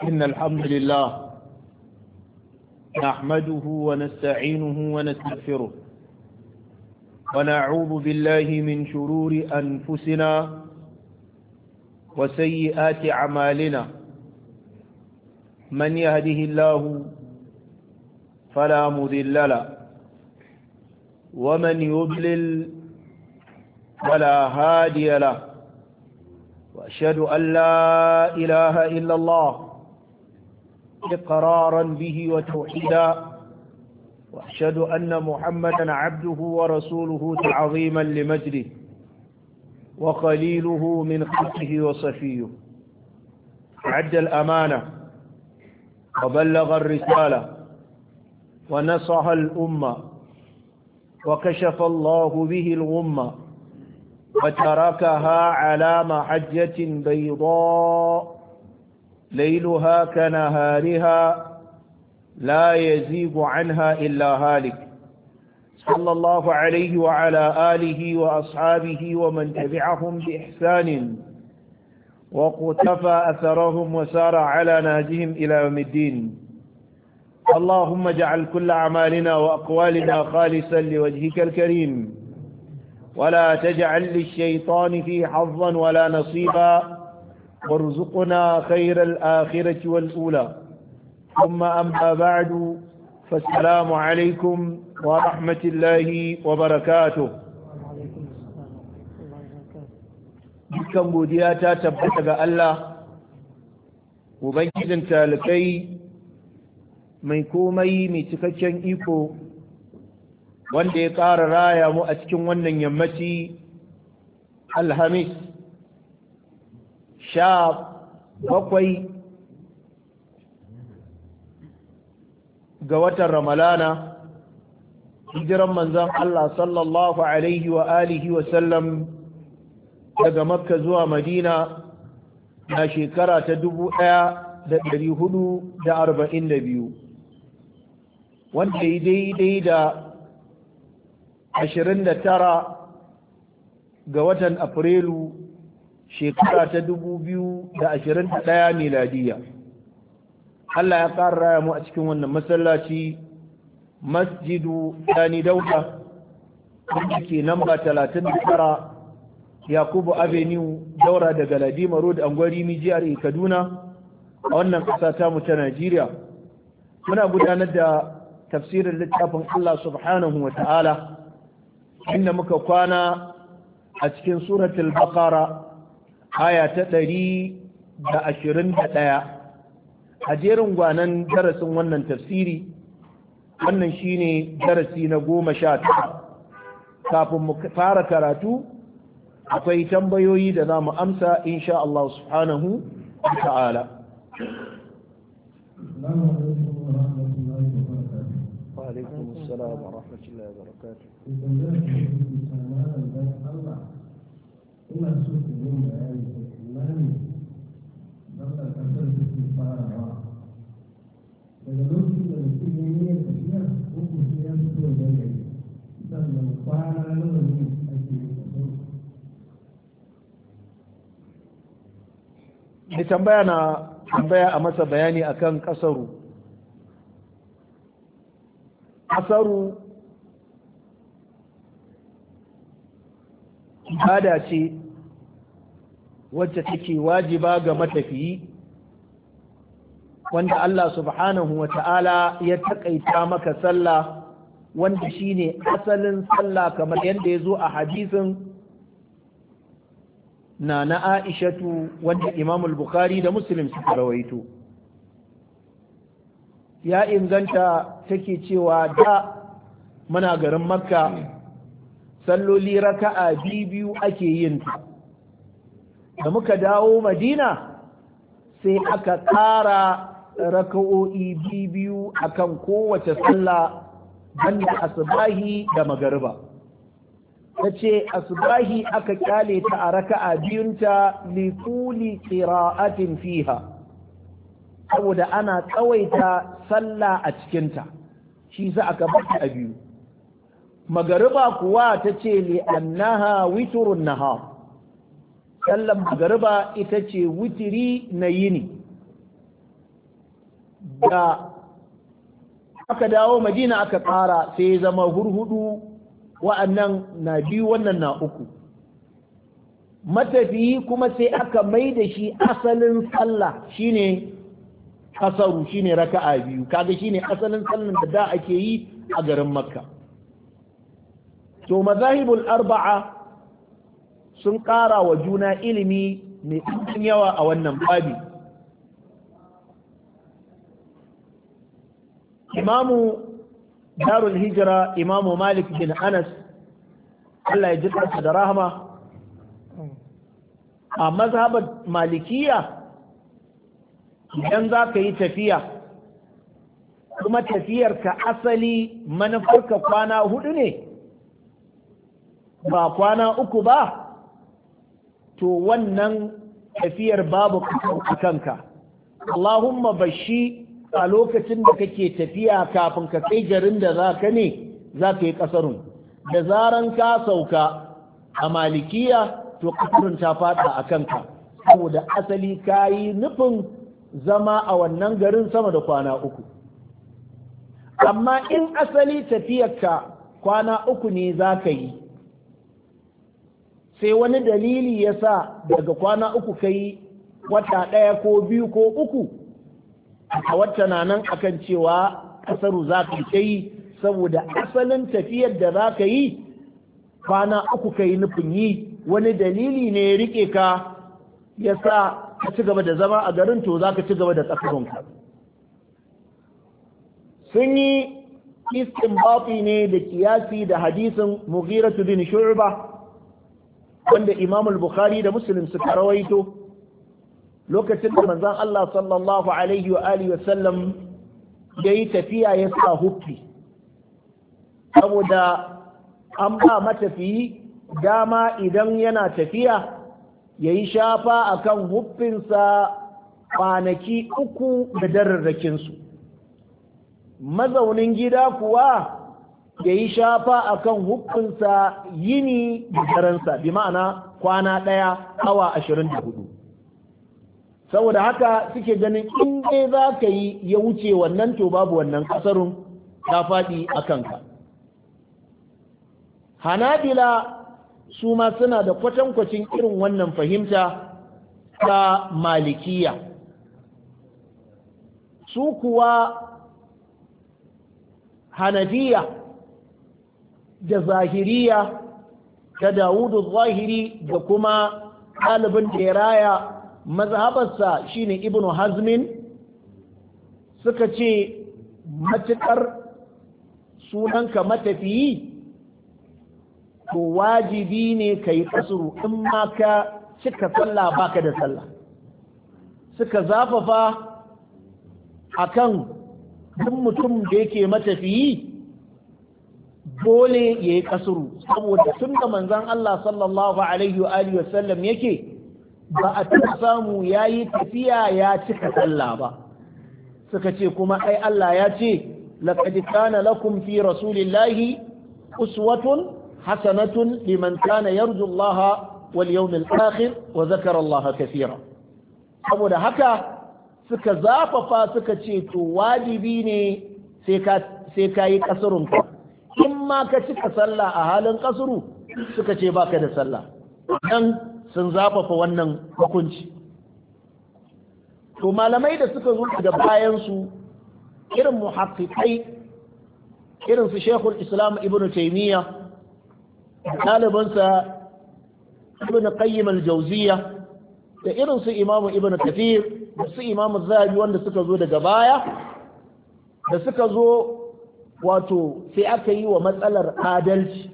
إن الحمد لله نحمده ونستعينه ونستغفره ونعوذ بالله من شرور أنفسنا وسيئات أعمالنا من يهده الله فلا مضل له ومن يضلل فلا هادي له وأشهد أن لا إله إلا الله إقرارا به وتوحيدا وأشهد أن محمدا عبده ورسوله تعظيما لمجده وخليله من خلقه وصفيه عد الأمانة وبلغ الرسالة ونصح الأمة وكشف الله به الغمة وتركها على محجة بيضاء ليلها كنهارها لا يزيغ عنها إلا هالك صلى الله عليه وعلى آله وأصحابه ومن تبعهم بإحسان وقتفى أثرهم وسار على نهجهم إلى يوم الدين اللهم اجعل كل أعمالنا وأقوالنا خالصا لوجهك الكريم ولا تجعل للشيطان فيه حظا ولا نصيبا وارزقنا خير الآخرة والأولى ثم أما بعد فالسلام عليكم ورحمة الله وبركاته dukkan godiya ta tabbata ga Allah ubangijin talikai mai komai mai cikakken iko wanda ya ƙara raya mu a cikin wannan yammaci alhamis 17 ga watan ramalana hijiran manzon Allah sallallahu alaihi wa alihi wa sallam daga makka zuwa madina na shekara ta 1442 wanda ya daidai da 29 ga watan afrilu shekara ta 2021 miladiya Allah ya ƙara raya mu a cikin wannan masallaci masjidu Sani Dauda wanda ke namba 39 Yakubu Avenue daura daga Ladima Road Angwari Mijiyar Kaduna a wannan ƙasa ta mu ta Najeriya muna gudanar da tafsirin littafin Allah subhanahu wa ta'ala inda muka kwana a cikin suratul Baqara aya ta 121 a jerin gwanan darasin wannan tafsiri wannan shine darasi na 19 kafin mu fara karatu akwai tambayoyi da za mu amsa insha Allah subhanahu wa ta'ala wa alaikum assalam wa rahmatullahi wa barakatuh ina so ku yi bayani imani don da kasar da ke farawa daga lokacin da mutum ya yi tafiya ko ku ya fito da gari sannan kwana nawa ne ake yi da tambaya a masa bayani akan kasaru ibada ce wacce take wajiba ga matafiyi wanda Allah subhanahu wa ta'ala ya taƙaita maka sallah wanda shine asalin sallah kamar yadda ya zo a hadisin na Aishatu wanda Imam al-Bukhari da Muslim suka rawaito ya inganta take cewa da muna garin Makka salloli raka'a biyu ake yin ta da muka dawo Madina sai aka ƙara raka'o'i biyu akan kowace sallah banda asbahi da magariba tace asbahi aka kyale ta a raka'a biyunta li tuli qira'atin fiha saboda ana tsawaita sallah a cikinta shi sa aka bata a biyu magariba kuwa tace li annaha witrun nahar sallan magariba ita ce witiri na yini da aka dawo madina aka ƙara sai zama hurhudu, wa'annan na biyu wannan na uku. Matafiyi kuma sai aka mai da shi asalin sallah shine kasaru, shine raka'a biyu, kaga shine asalin sallan da ake yi a garin Makka. To mazahibul arba'a sun ƙara wa juna ilimi mai ɗimbin yawa a wannan babi. Imamu Darul Hijra, Imamu Malik bin Anas, Allah ya ji ƙarsa da rahama, a mazhabar Malikiya idan za ka yi tafiya kuma tafiyarka asali manufarka kwana 4 ne ba kwana 3 ba, to wannan tafiyar babu a kanka. Allahumma bashi a lokacin da kake tafiya kafin ka kai garin da za ka ne za ka yi ƙasarun, da zaran ka sauka a Malikiya to ƙasarun ta fada a kanka, saboda asali ka yi nufin zama a wannan garin sama da kwana 3. Amma in asali tafiyarka kwana 3 ne za ka yi, sai wani dalili ya sa daga kwana 3 ka yi wata 1 ko 2 ko 3, a wata na nan akan cewa ƙasaru za ka yi, saboda asalin tafiyar da za ka yi kwana 3 ka yi nufin yi, wani dalili ne ya rike ka ya sa ka ci gaba da zama a garin, to za ka ci gaba da ƙasarunka. Sun yi istinbati ne da kiyasi da hadisin Mughiratu bin Shu'ba wanda Imam al-Bukhari da Muslim suka rawaito lokacin da manzon Allah sallallahu alaihi wa alihi wa sallam yayi tafiya ya sa huffi, saboda an ba matafiyi dama idan yana tafiya yayi shafa akan huffinsa kwanaki 3 da dararrakinsu. Mazaunin gida kuwa yayi shafa akan huffinsa yini da daransa, bi ma'ana kwana 1 awa 24. Saboda haka suke ganin in dai za ka yi ya wuce wannan to babu wannan kasarun ta faɗi a kanka. Hanabila su ma suna da kwatankwacin irin wannan fahimta ta Malikiya. Su kuwa Hanafiya da Zahiriya da Dawudu Zahiri da kuma ɗalibin da ya raya mazhabarsa shine Ibn Hazmin suka ce matuƙar sunanka matafiyi to wajibi ne ka yi kasuru, in ma ka cika sallah baka da sallah. Suka zafafa akan duk mutum da yake matafiyi dole ya yi kasuru, saboda tun da manzon Allah sallallahu alaihi wa alihi wasallam yake ba a taɓa samu ya yi tafiya ya cika sallah ba. Suka ce kuma ai Allah ya ce laqad kana lakum fi rasulillahi uswatun hasanatun liman kana yarju Allah wal yawmil akhir wa zakara Allah kaseera. Saboda haka suka zafafa suka ce to wajibi ne sai ka yi kasurunka, in ma ka cika sallah a halin kasuru suka ce baka da sallah. Dan sun zafafa wannan hukunci. To malamai da suka zo da bayansu irin muhaqqiqai irin su Sheikhul Islam Ibn Taymiyyah, ɗalibansa Ibn Qayyim al-Jawziyya, da irin su Imam Ibn Kathir da su Imam Zahabi wanda suka zo daga baya, da suka zo wato sai aka yi wa matsalar adalci.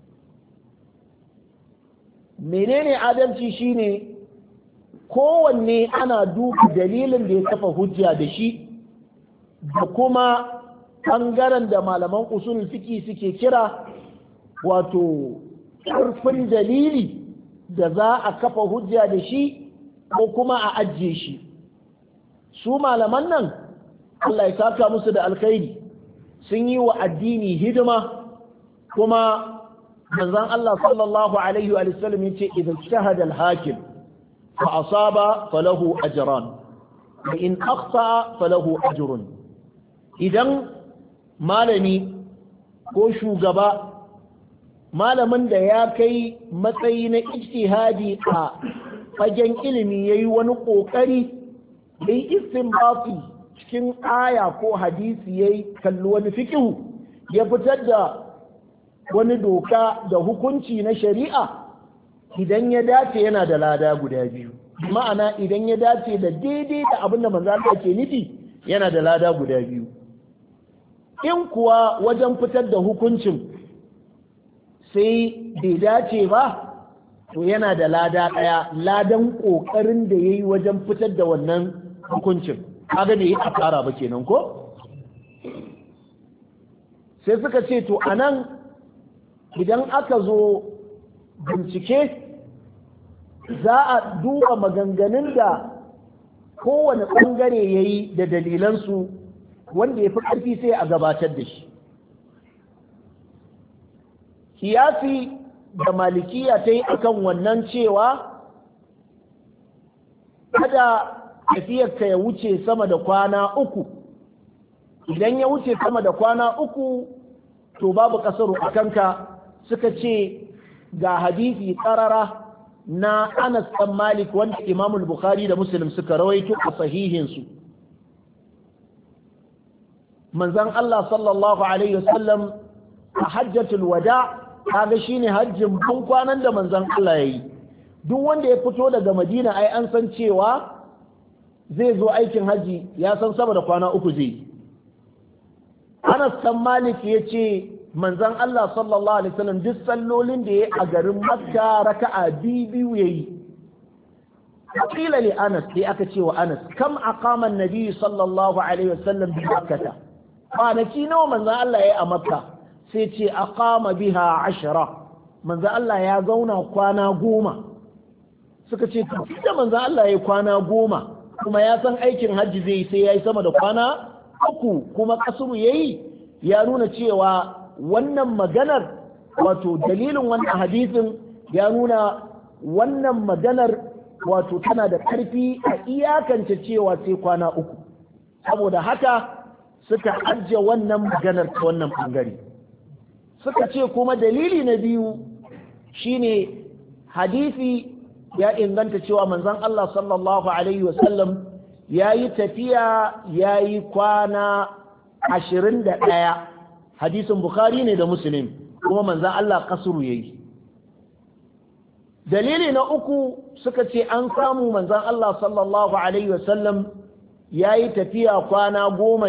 Menene adalci? Shine kowanne ana duba dalilin da ya kafa hujja da shi da kuma ɓangaren da malaman usul fiqi suke kira wato ƙarfin dalili da za a kafa hujja da shi ko kuma a ajiye shi. Su malaman nan Allah ya saka musu da alkhairi sun yi wa addini hidima, kuma manzon Allah sallallahu alaihi wa sallam yace idan ijtahada al-hakim fa asaba falahu ajran wa in akhta falahu ajrun. Idan malami ko shugaba, malamin da ya kai matsayi na ijtihadi a fagen ilimi yayi wani kokari yayi istinbati cikin aya ko hadisi yayi kalli wani fiqh ya fitar da wani doka da hukunci na shari'a, idan ya dace yana da lada guda biyu. Ma'ana idan ya dace da daidai da abin da manzo Allah ke nufi yana da lada guda biyu. In kuwa wajen fitar da hukuncin sai bai dace ba, to yana da lada ɗaya, ladan ƙoƙarin da ya yi wajen fitar da wannan hukuncin. Kaga bai yi asara ba kenan ko? Sai suka ce to anan idan aka zo bincike za a duba maganganun da kowane ɓangare ya yi da dalilansu, wanda ya fi ƙarfi sai a gabatar da shi. Kiyasi da malikiya ta yi akan wannan cewa kada tafiyarka ya wuce sama da kwana 3. Idan ya wuce sama da kwana 3 to babu kasaru a kanka. Suka ce ga hadisi ƙarara na Anas ɗan Malik wanda Imam Bukhari da Muslim suka rawaito a sahihinsu. Manzon Allah sallallahu alaihi wasallam a hajjatul wada, kaga shine hajjin ban kwanan da manzon Allah yayi. Duk wanda ya fito daga Madina ai an san cewa zai zo aikin haji, ya san sama da kwana 3 zai. Anas ɗan Malik yace manzon Allah sallallahu alaihi wasallam duk sallolin da yayi a garin Makka raka'a biyu yayi. Qila li Anas, sai aka ce wa Anas, kam aqama an-nabi sallallahu alaihi wasallam bi Makkah? Kwanaki nawa manzon Allah yayi a Makka? Sai ce aqama biha 10. Manzon Allah ya zauna kwana 10. Suka ce to da manzon Allah yayi kwana 10 kuma ya san aikin hajji zai sai yayi sama da kwana 3 kuma kasuru yayi, ya nuna cewa wannan maganar, wato dalilin wannan hadisin ya nuna wannan maganar wato tana da ƙarfi a iyakance cewa sai kwana 3. Saboda haka suka ajiye wannan maganar ta wannan bangare. Suka ce kuma dalili na biyu shine hadisi ya inganta cewa manzon Allah sallallahu alaihi wasallam yayi tafiya yayi kwana 21. Hadisin Bukhari ne da Muslim, kuma manzan Allah kasuru yayi. Dalili na uku suka ce an samu manzan Allah sallallahu alaihi wasallam yayi tafiya kwana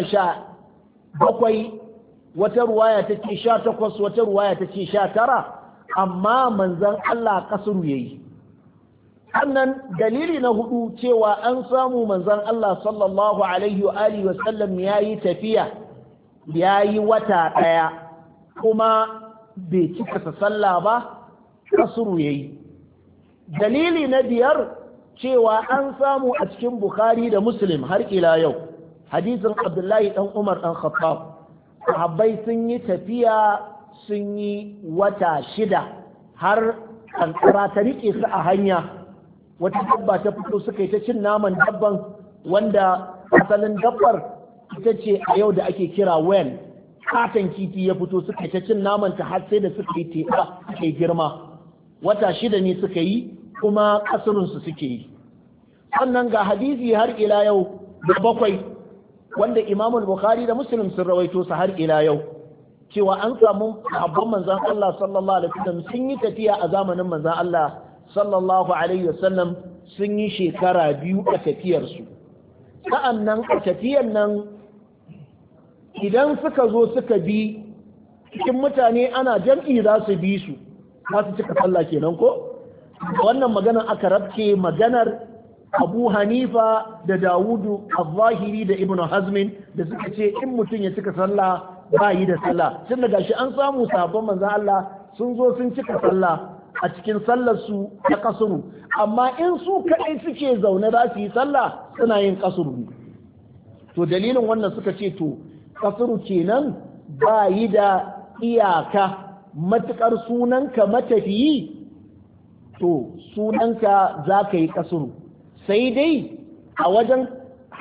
17, wata ruwaya ta ce 18, wata ruwaya ta ce 19, amma manzan Allah kasuru yayi. Sannan dalili na hudu cewa an samu manzan Allah sallallahu alaihi wa alihi wasallam yayi tafiya yayi wata 1 kuma bai cika sallah ba, kasuru yayi. Dalili na biyar cewa an samu a cikin Bukhari da Muslim har ila yau hadisin Abdullahi dan Umar dan Khattab, sahabbai sun yi tafiya sun yi wata 6 har kankara ta rike su a hanya. Wata dabba ta fito suka yi ta cin naman dabban, wanda asalin dabbar ita ce a yau da ake kira wen. Katon kifi ya fito suka yi ta cin naman ta har sai da suka yi teɓa suka yi girma. Wata 6 ne suka yi kuma kasurinsu suke yi. Sannan ga hadisi har ila yau da 7 wanda Imam Bukhari da Muslim sun rawaito su har ila yau cewa an samu sahabban manzon Allah sallallahu alaihi wasallam sun yi tafiya a zamanin manzon Allah sallallahu alaihi wasallam, sun yi shekara 2 a tafiyarsu. Sa'annan a tafiyar nan idan suka zo suka bi cikin mutane ana jam'i za su bi su, za su cika sallah kenan ko? Wannan maganar aka rabke maganar Abu Hanifa da Dawudu al-Zahiri da Ibn Hazmin da suka ce in mutum ya cika sallah ba yi da sallah. Tun da gashi an samu sabon manzon Allah sun zo sun cika sallah a cikin sallarsu ta kasuru, amma in su kaɗai suke zaune za su yi sallah suna yin kasuru. To dalilin wannan suka ce to kasuru kenan ba yi da iyaka, matukar sunanka matafiyi to sunanka za ka yi kasuru, sai dai a wajen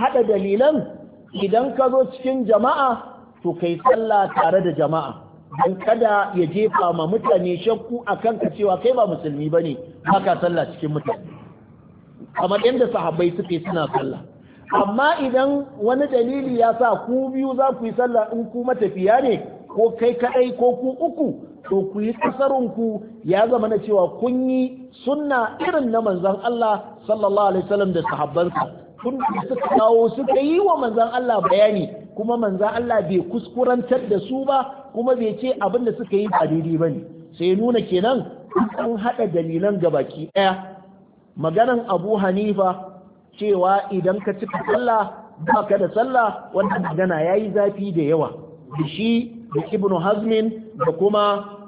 haɗa dalilan idan ka zo cikin jama'a to kai sallah tare da jama'a don kada ya jefa ma mutane shakku a kanka cewa kai ba musulmi ba ne ba ka sallah cikin mutane kamar yadda sahabbai suke suna sallah. Amma idan wani dalili ya sa ku biyu za ku yi sallah in ku matafiya ne ko kai kaɗai ko ku uku to ku yi kasarunku ya zama na cewa kun yi sunna irin na manzon Allah sallallahu alaihi wasallam da sahabbansa tun da suka kawo suka yi wa manzon Allah bayani kuma manzon Allah bai kuskurantar da su ba kuma bai ce abin da suka yi ba daidai bane sai nuna kenan an haɗa dalilan gabaki ɗaya. Maganan Abu Hanifa cewa idan ka cika sallah ba ka da sallah wannan magana yayi zafi da yawa da shi da Ibn Hazmin da kuma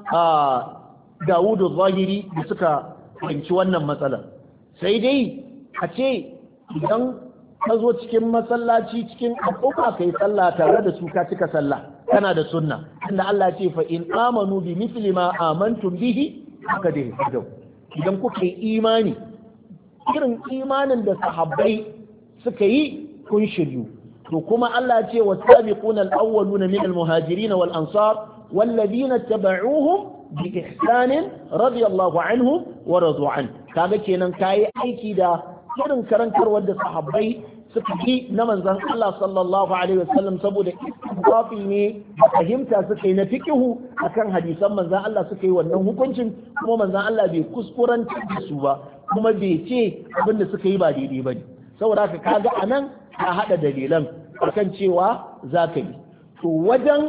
Dawudu Zahiri da suka fahimci wannan matsalar. Sai dai a ce idan ka zo cikin masallaci cikin al'umma kai sallah tare da su ka cika sallah kana da sunna inda Allah ce fa in amanu bi mithli ma amantum bihi haka dai idan kuka yi imani irin imanin da sahabbai suka yi kun shiryu to kuma Allah ce wasabiquna al-awwaluna min al-muhajirin wal ansar والذين اتبعوهم بإحسان رضي الله عنهم ورضوا عنه kaga kenan kai aiki da irin karantarwar da sahabbai suka yi na manzon Allah sallallahu alaihi wasallam saboda istiqafi ne fahimta suka yi na fiqhu akan hadisan manzon Allah suka yi wannan hukuncin kuma manzon Allah bai kuskuranta da su ba kuma bai ce abin da suka yi ba daidai bane saboda haka kaga anan ka hada dalilan akan cewa zaka yi to wajen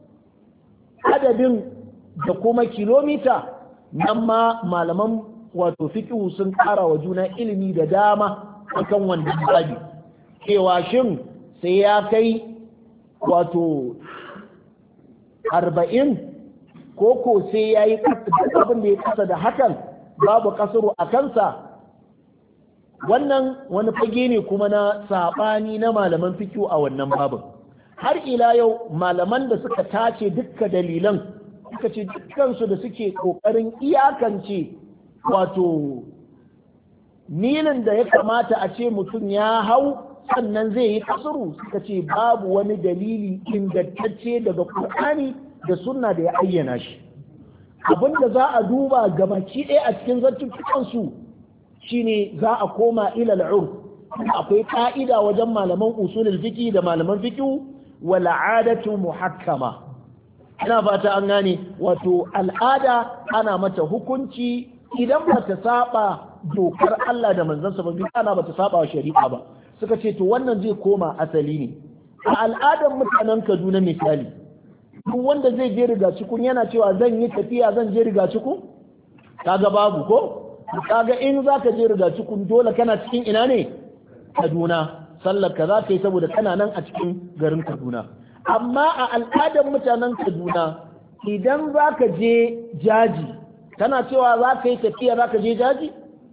adadin da kuma kilomita nan ma malaman wato fiqhu sun ƙara wa juna ilimi da dama akan wannan babi cewa shin sai ya kai wato 40 ko sai ya yi abin da ya kasa da hakan babu kasuru a kansa wannan wani fage ne kuma na saɓani na malaman fiqhu a wannan babin. Har ila yau malaman da suka tace dukkan dalilan suka ce dukkansu da suke kokarin iyakance wato milin da ya kamata a ce mutum ya hau sannan zai yi kasuru suka ce babu wani dalili ingantacce daga Qur'ani da sunna da ya ayyana shi. Abinda za a duba gabaki ɗaya a cikin zartukansu shine za a koma ilal urf. Akwai ka'ida wajen malaman usulul fiqh da malaman fiqh wal'adatu muhakkama ina fata an gane wato al'ada ana mata hukunci idan bata saba dokar Allah da manzansa ba ana bata saba wa shari'a ba suka ce to wannan zai koma asali ne a al'adar mutanen Kaduna misali duk wanda zai je riga cikun yana cewa zan yi tafiya zan je riga cikun kaga babu ko kaga in zaka je riga cikun dole kana cikin ina ne Kaduna sallar ka za ka yi saboda kana nan a cikin garin Kaduna amma a al'adar mutanen Kaduna idan za ka je jaji kana cewa za ka yi tafiya za ka je jaji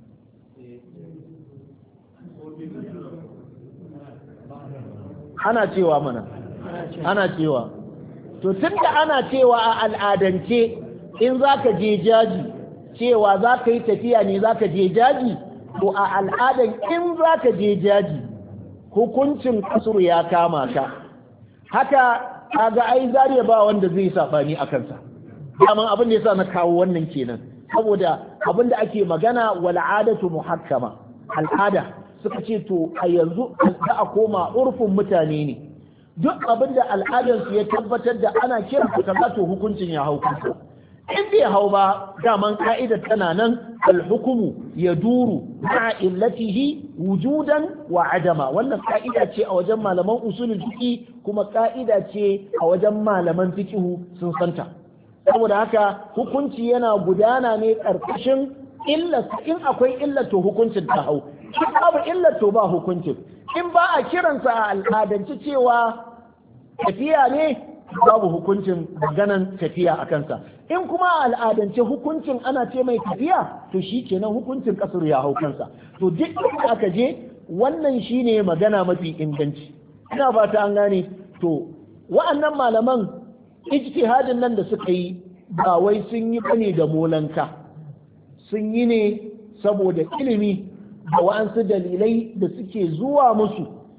ana cewa mana ana cewa to tunda ana cewa a al'adance in za ka je jaji cewa za ka yi tafiya ne za ka je jaji to a al'adan in za ka je jaji hukuncin kasuru ya kama ka haka kaga ai zariya ba wanda zai sabani a kansa daman abin da yasa na kawo wannan kenan saboda abin da ake magana wal adatu muhakkama al'ada suka ce to a yanzu za a koma urfin mutane ne duk abin da al'adar su ya tabbatar da ana kira kaza to hukuncin ya hau kansa in bai hau ba daman ka'idar tana nan al-hukumu yaduru ma'a illatihi wujudan wa adama wannan ka'ida ce a wajen malaman usulul fiqh kuma ka'ida ce a wajen malaman fiqh sun santa saboda haka hukunci yana gudana ne karkashin illa in akwai illa to hukuncin ta hau in babu illa to ba hukuncin in ba a kiransa a al'adance cewa tafiya ne babu hukuncin maganan tafiya a kansa in kuma a al'adance hukuncin ana ce mai tafiya to shi kenan hukuncin kasar ya hau kansa to duk inda aka je wannan shine magana mafi inganci ina ba ta an gane to wa'annan malaman ijtihadin nan da suka yi ba wai sun yi bane da molanka sun yi ne saboda ilimi da wa'ansu dalilai da suke zuwa musu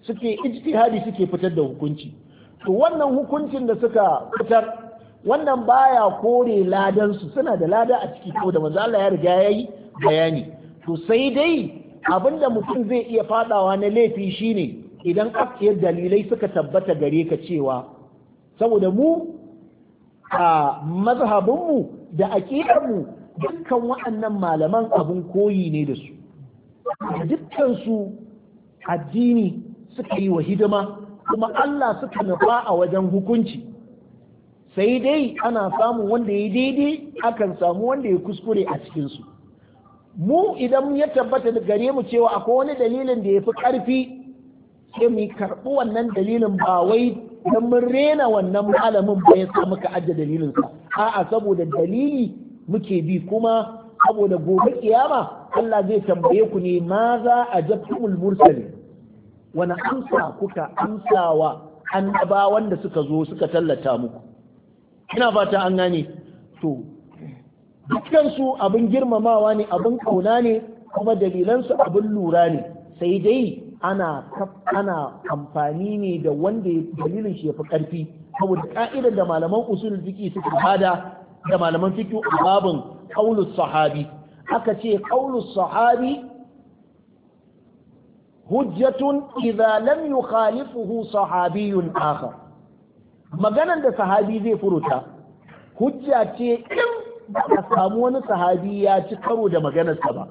suke ijtihadi suke fitar da hukunci. To wannan hukuncin da suka fitar wannan baya kore ladan su, suna da lada a ciki ko da manzo Allah ya riga yayi bayani. To sai dai abinda mutum zai iya fadawa na laifi shine idan akiyar dalilai suka tabbata gare ka cewa saboda mu a mazhabinmu da aƙidarmu dukkan waɗannan malaman abun koyi ne da su, dukkansu addini suka yi wa hidima kuma Allah suka nufa a wajen hukunci, sai dai ana samun wanda ya daidai akan samu wanda ya kuskure a cikinsu. Mu idan ya tabbata da gare mu cewa akwai wani dalilin da ya fi ƙarfi sai mu karɓi wannan dalilin, ba wai don mun rena wannan malamin ba ya sa muka ajiye dalilinsa, a'a saboda dalili muke bi, kuma saboda gobe kiyama Allah zai tambaye ku ne ma za a jabtumul mursali, wani amsa kuka amsawa annabawan da suka zo suka tallata muku. Ina fata an gane. To dukkansu abin girmamawa ne, abin kauna ne, kuma dalilansu abin lura ne, sai dai ana amfani ne da wanda dalilin shi ya fi ƙarfi, saboda ka'idar da malaman usul fiqi suka bada da malaman fiqi a babin qaulus sahabi, aka ce qaulus sahabi hujjatun idza lam yukhalifuhu sahabiyyun akhar. Maganan da sahabi zai furuta hujja ce in ba a samu wani sahabi ya ci karo da maganarsa ba.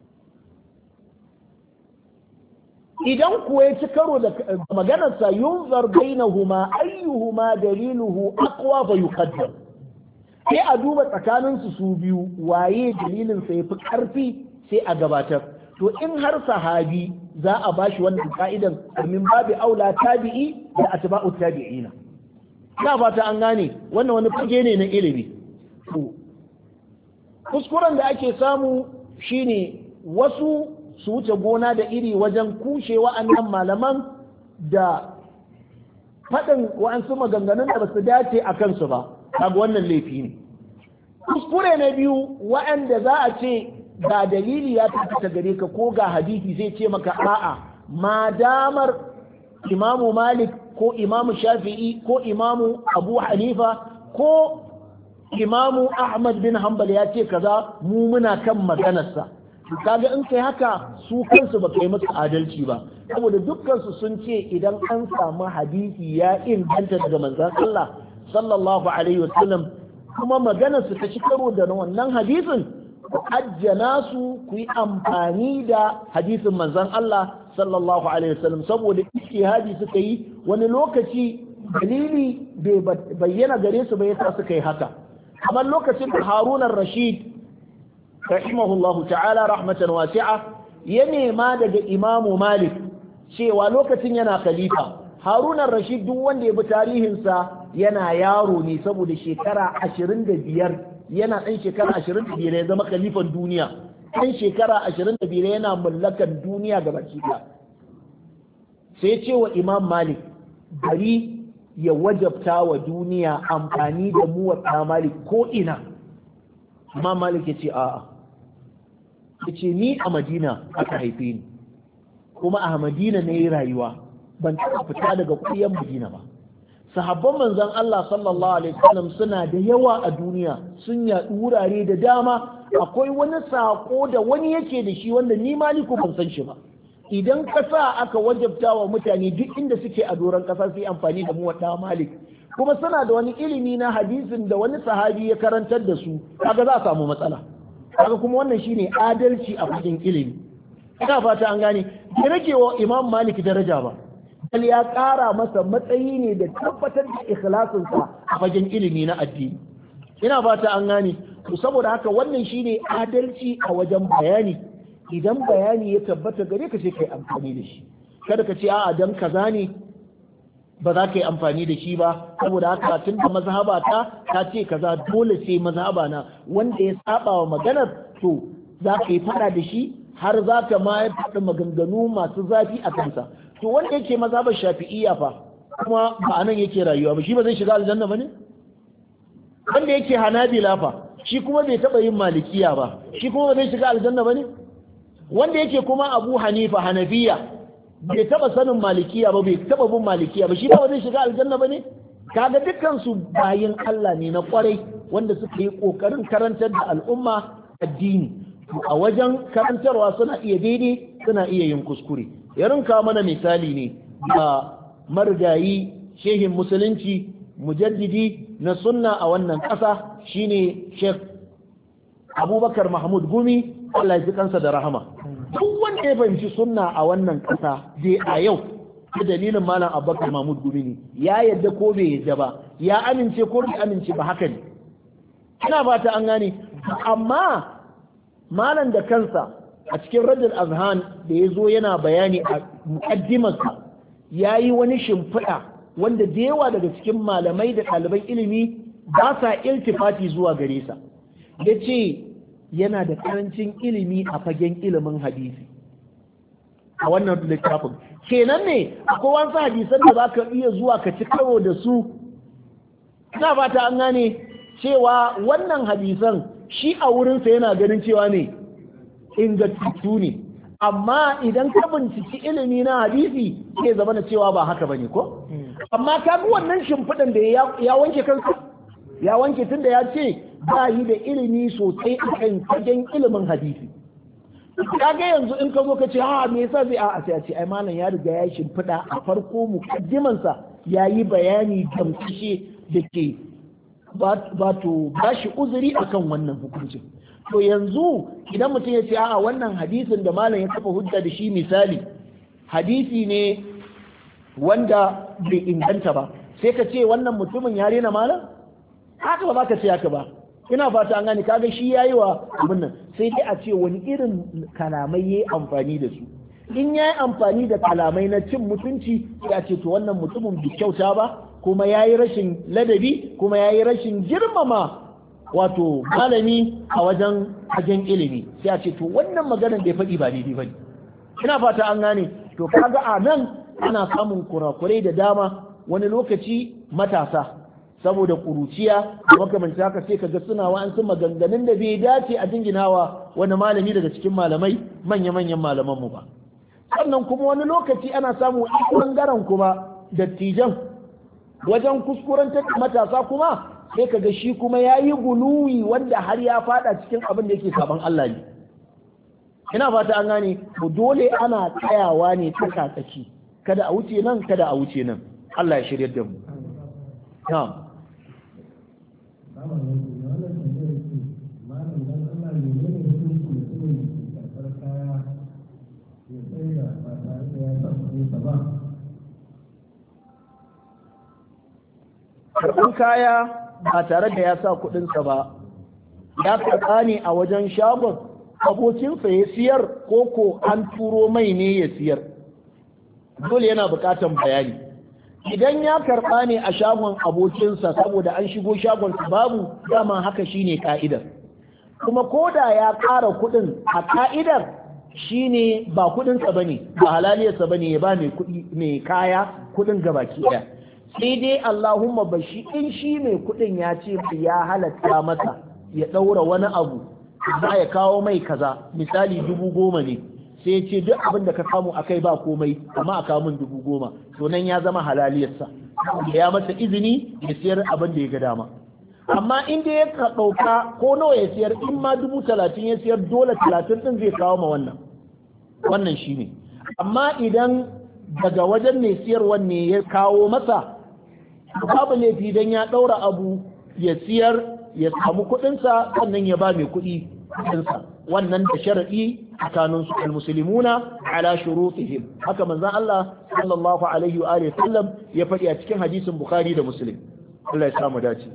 Idan kuwa ya ci karo da maganarsa yunzar bainahuma ayyuhuma daliluhu aqwa fa yuqaddam, sai a duba tsakaninsu su biyu waye dalilin sa yafi karfi sai a gabatar. To in har sahabi za a bashi wannan ka'idan min babu aula tabi'i da atba'u tabi'ina. Ina fata an gane wannan wani fage ne na ilimi. To kuskuren da ake samu shine wasu su wuce gona da iri wajen kushe wa'annan malaman da faɗin wa'ansu maganganun da ba su dace a kansu ba, kaga wannan laifi ne. Kuskure na biyu wa'anda za a ce ga dalili ya tabbata gare ka ko ga hadisi zai ce maka a'a, ma damar imamu Malik ko imamu Shafi'i ko imamu Abu Hanifa ko imamu Ahmad bin Hanbal ya ce kaza mu muna kan maganarsa. Kaga in kai haka su kansu ba kai musu adalci ba, saboda dukkansu sun ce idan an samu hadisi ya inganta daga manzon Allah sallallahu alaihi wasallam kuma maganar su ta ci karo da wannan hadisin, ku ajjana su ku yi amfani da hadisin manzon Allah sallallahu alaihi wasallam, saboda ijtihadi suka yi wani lokaci dalili bai bayyana gare su ba yasa suka yi haka. Kamar lokacin da Harun ar-Rashid rahimahullahu ta'ala rahmatan wasi'a ya nema daga Imamu Malik cewa lokacin yana khalifa, Harun ar-Rashid duk wanda ya bi tarihinsa yana yaro ne, saboda shekara 25 yana ɗan shekara 25 ya zama khalifan duniya, ɗan shekara 25 yana mallakan duniya gabaki ɗaya. Sai ce wa Imam Malik bari ya wajabta wa duniya amfani da muwatta Malik ko ina. Imam Malik ya ce a'a, ya ce ni a Madina aka haife ni, kuma a Madina na yi rayuwa, ban taɓa fita daga ƙuryar Madina ba. Sahabban manzon Allah sallallahu alaihi wasallam suna da yawa a duniya, sun yaɗu wurare da dama. Akwai wani saƙo da wani yake da shi wanda ni Maliku ban san shi ba. Idan ƙasa aka wajabta wa mutane duk inda suke a doron ƙasa su yi amfani da muwatta Malik, kuma suna da wani ilimi na hadisin da wani sahabi ya karantar da su, kaga za a samu matsala. Kaga kuma wannan shine adalci a cikin ilimi. Ina fata an gane, bai rage wa Imam Malik daraja ba, bal ya ƙara masa matsayi ne da tabbatar da ikhlasinsa a fagen ilimi na addini. Ina fata an gane, to saboda haka wannan shine adalci a wajen bayani. Idan bayani ya tabbata gare ka sai kai amfani da shi, kada ka ce a'a dan kaza ne ba za ka yi amfani da shi ba, saboda haka tun da mazhaba ta ce kaza dole sai mazhaba na, wanda ya saba wa maganar to za ka yi fada da shi har za ka ma faɗi maganganu masu zafi a kansa. To wanda yake mazhabar Shafi'iyya fa kuma ba anan yake rayuwa ba, shi ba zai shiga aljanna ba ne? Wanda yake Hanabila fa shi kuma bai taɓa yin Malikiya ba, shi kuma ba zai shiga aljanna ba ne? Wanda yake kuma Abu Hanifa Hanafiya bai taba sanin malikiya ba bai taba bin malikiya ba shi ba zai shiga aljanna ba ne? Kaga dukkan su bayin Allah ne na kwarai wanda suka yi kokarin karantar da al'umma addini. A wajen karantarwa suna iya daidai suna iya yin kuskure. Yarin ka mana misali ne da marigayi shehin musulunci mujaddidi na sunna a wannan ƙasa shine Sheikh Abubakar Mahmud Gumi, Allah ya ji kansa da rahama. Duk wanda ya fahimci sunna a wannan ƙasa dai a yau da dalilin malam Abubakar Mahmud Gumi ne, ya yadda ko bai yadda ba, ya amince ko bai amince ba, haka ne. Ina fata an gane, amma malam da kansa a cikin Radul Azhan da ya zo yana bayani a muqaddimarsa ya yi wani shimfiɗa wanda da yawa daga cikin malamai da ɗaliban ilimi ba sa iltifati zuwa gare sa. Ya ce yana da karancin ilimi a fagen ilimin hadisi a wannan littafin. Kenan ne akwai wasu hadisan da za ka iya zuwa ka ci karo da su. Ina fata an gane cewa wannan hadisan shi a wurinsa yana ganin cewa ne ingantattu ne, amma idan ka binciki ilimi na hadisi zai zama na cewa ba haka bane ko? Amma ka ga wannan shimfiɗan da ya wanke kansa, ya wanke tun da ya ce ba yi da ilimi sosai a kan fagen ilimin hadisi. Kaga yanzu in ka zo ka ce me yasa zai a sai a ce ai malam ya riga ya shimfiɗa a farko mukaddimansa ya yi bayani gamsashe da ke ba shi uzuri akan wannan hukuncin. To yanzu idan mutum ya ce wannan hadisin da malam ya kafa hujja da shi misali hadisi ne wanda bai inganta ba, sai ka ce wannan mutumin ya rena malam? Haka ba ka ce haka ba. Ina fata an gane, kaga shi yayi wa abin nan, sai dai a ce wani irin kalamai yayi amfani da su. In yayi amfani da kalamai na cin mutunci sai a ce to wannan mutumin bai kyauta ba, kuma yayi rashin ladabi, kuma yayi rashin girmama wato malami a wajen ilimi, sai a ce to wannan maganar da ya faɗi ba daidai bane. Ina fata an gane, to kaga a nan ana samun kurakurai da dama, wani lokaci matasa saboda kuruciya da makamanci haka sai kaga suna wa'ansu maganganun da bai dace a jinginawa wani malami daga cikin malamai manya-manyan malamanmu ba. Sannan kuma wani lokaci ana samu ɓangaren kuma dattijan wajen kuskurantar da matasa kuma sai kaga shi kuma ya yi guluwi wanda har ya fada cikin abin da yake saban Allah ne. Ina fata an gane, to dole ana tsayawa ne tsaka-tsaki, kada a wuce nan kada a wuce nan. Allah ya shirya da mu. Na'am. Karɓar kaya ba tare da ya sa kuɗinsa ba, ya karɓa ne a wajen shagon abokinsa ya siyar ko an turo mai ne ya siyar, dole yana buƙatan bayani. Idan ya karɓa ne a shagon abokinsa saboda an shigo shagonsa babu, dama haka shine ka'idar. Kuma ko da ya ƙara kuɗin a ka'idar shine ba kuɗinsa bane, ba halaliyarsa bane ya ba mai kaya kuɗin gabaki ɗaya. Sai dai Allahumma bashi in shi mai kuɗin ya ce ya halatta masa ya ɗaura wani abu za ya kawo mai kaza, misali 10,000 ne, sai ya ce duk abin da ka samu akai ba komai amma a kawo min 10,000, to nan ya zama halaliyarsa, ya masa izini ya siyar abin da ya ga dama. Amma in dai ya ɗauka ko nawa ya siyar, in ma 30,000 ya siyar dole 30 ɗin zai kawo ma wannan shine. Amma idan daga wajen mai siyarwan ne ya kawo masa, babu laifi dan ya ɗaura abu ya siyar ya samu kuɗinsa sannan ya ba mai kuɗi kuɗinsa, wannan da sharaɗi tsakanin su almuslimuna ala shurutihim, haka manzon Allah sallallahu alaihi wa alihi sallam ya faɗi a cikin hadisin Bukhari da Muslim. Allah ya samu dace.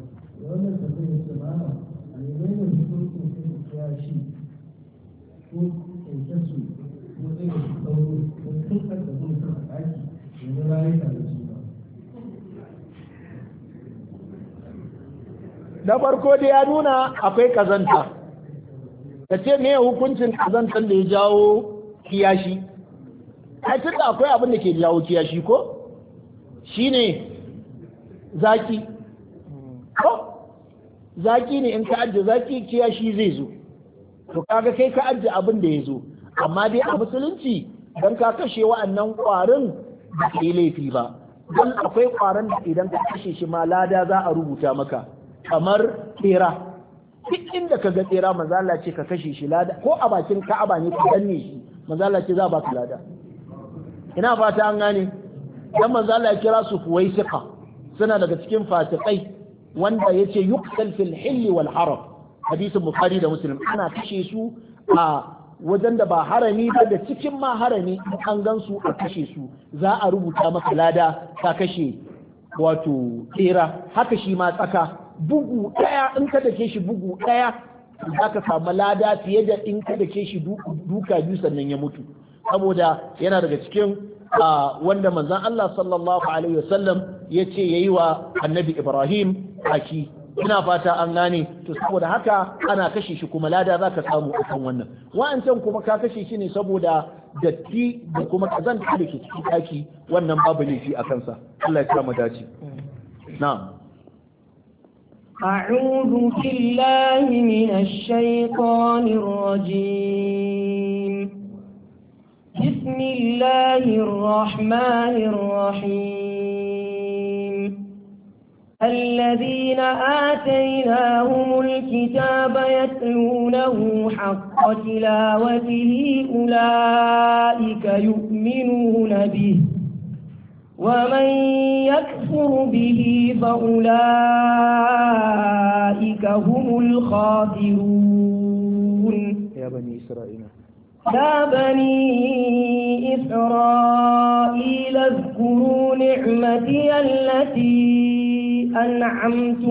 Na farko da ya nuna akwai kazanta, ka ce me hukuncin kazantar da ya jawo kiyashi? Ai tun da akwai abin da ke jawo kiyashi ko? Shine zaki. Ko? Zaki ne in ka ajiye zaki kiyashi zai zo. To kaga kai ka ajiye abin da ya zo. Amma dai a musulunci dan ka kashe wa'annan ƙwarin ba ka yi laifi ba, don akwai ƙwaron da idan ka kashe shi ma lada za a rubuta maka, kamar tsera. Duk inda ka ga tsera manzo Allah ce ka kashe shi lada, ko a bakin Ka'aba ne ka danne shi manzo Allah ce za ba ka lada. Ina fata an gane, dan manzo Allah ya kira su fuwaisiqa, suna daga cikin fasikai wanda yace yuqtal fil hilli wal haram, hadisin Bukhari da Muslim. Ana kashe su a wajen da ba harami ba da cikin ma harami, an gan su a kashe su za a rubuta maka lada ka kashe wato tsera. Haka shi ma tsaka, bugu daya in ka dake shi bugu daya za ka samu lada fiye da in ka dake shi duka biyu sannan ya mutu, saboda yana daga cikin wanda manzon Allah sallallahu alaihi wasallam ya ce yayi wa annabi Ibrahim haki. Ina fata an gane. To saboda haka ana kashe shi kuma lada za ka samu akan wannan. Wa'ancan kuma ka kashe shi ne saboda datti da kuma kazanta da ke cikin daki, wannan babu laifi a kansa. Allah ya sa mu dace. Na'am. أعوذ بالله من الشيطان الرجيم. بسم الله الرحمن الرحيم. الذين آتيناهم الكتاب يتلونه حق تلاوته أولئك يؤمنون به، ومن يكفر به فأولئك هم الخاسرون. يا بني إسرائيل اذكروا نعمتي التي أنعمت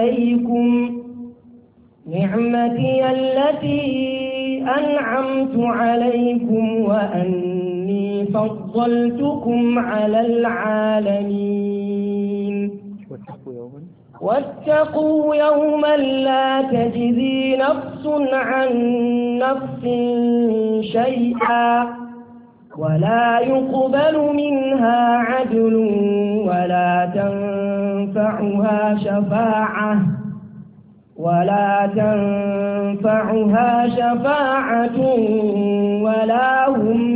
عليكم وأني فضلتكم على العالمين. واتقوا يوما لا تجزي نفس عن نفس شيئا ولا يقبل منها عدل ولا تنفعها شفاعة ولا هم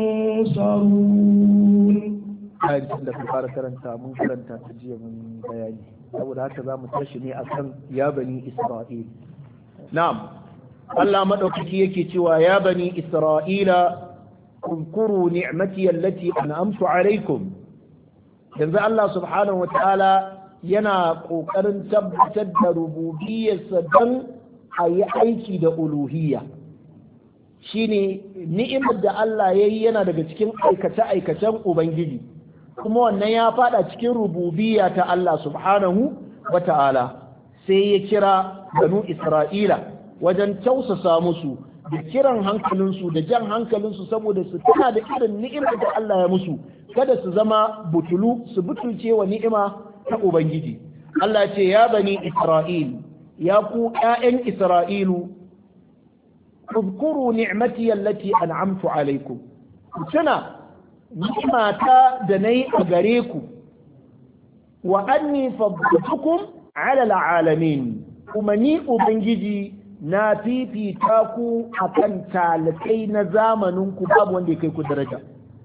ينصرون. ayar da ka fara karanta mun karanta ta jiya mun bayani, saboda haka za mu tashi ne akan ya bani Isra'il. Na'am, Allah madaukaki yake cewa ya bani Isra'ila اذكروا نعمتي التي أنعمت عليكم. yanzu Allah subhanahu wa ta'ala yana ƙoƙarin tabbatar da rububiyarsa don a yi aiki da uluhiyya. Shine ni'imar da Allah ya yi yana daga cikin aikace-aikacen Ubangiji, kuma wannan ya fada cikin rububiyya ta Allah subhanahu wa ta'ala. Sai ya kira banu Isra'ila wajen tausasa musu da kiran hankalinsu da jan hankalinsu saboda su tana da irin ni'imar da Allah ya musu, kada su zama butulu, su butulce wa ni'ima ta Ubangiji. Allah ce ya bani Isra'il, ya ku ƴaƴan Isra'ilu, uzkuru ni'mati allati an'amtu alaikum. Ku tuna ni'imata da nayi a gare ku, wa anni faddaltukum ala alalamin, kuma ni Ubangiji na fifita ku akan talakai na zamanin ku, babu wanda ya kai ku daraja.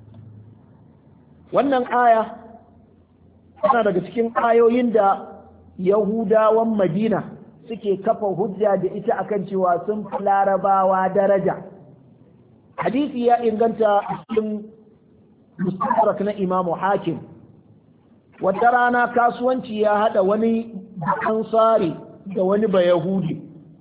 Wannan aya tana daga cikin ayoyin da Yahudawan Madina suke kafa hujja da ita akan cewa sun fi Larabawa daraja. Hadisi ya inganta cikin Mustadrak na Imamu Hakim. Wata rana kasuwanci ya hada wani Ansari da wani Bayahudi.